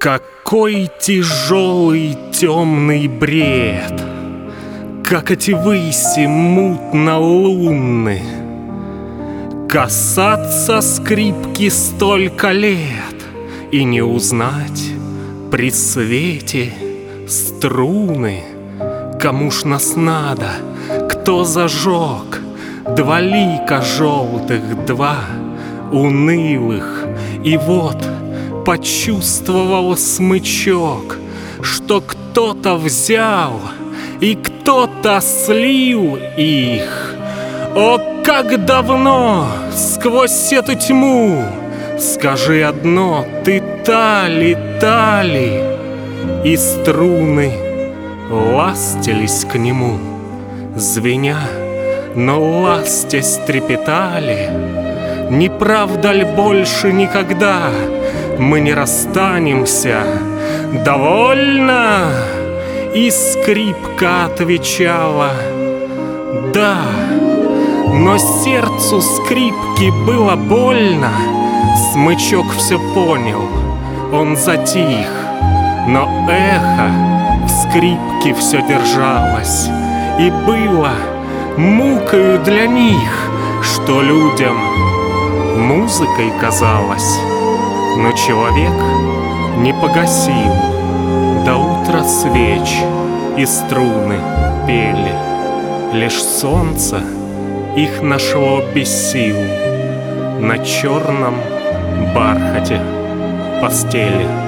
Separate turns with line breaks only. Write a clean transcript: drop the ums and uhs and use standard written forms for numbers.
Какой тяжелый темный бред, как эти выси мутно-лунны. Касаться скрипки столько лет и не узнать при свете струны. Кому ж нас надо, кто зажег два лика желтых, два унылых? И вот почувствовал смычок, что кто-то взял и кто-то слил их. О, как давно сквозь эту тьму, скажи одно, ты тали, и струны ластились к нему, звеня, но ластясь трепетали. Не правда ли больше никогда мы не расстанемся? Довольно? И скрипка отвечала: да. Но сердцу скрипки было больно. Смычок все понял, он затих, но эхо в скрипке все держалось. И было мукою для них, что людям музыкой казалось. Но человек не погасил до утра свеч, и струны пели. Лишь солнце их нашло без сил на черном бархате постели.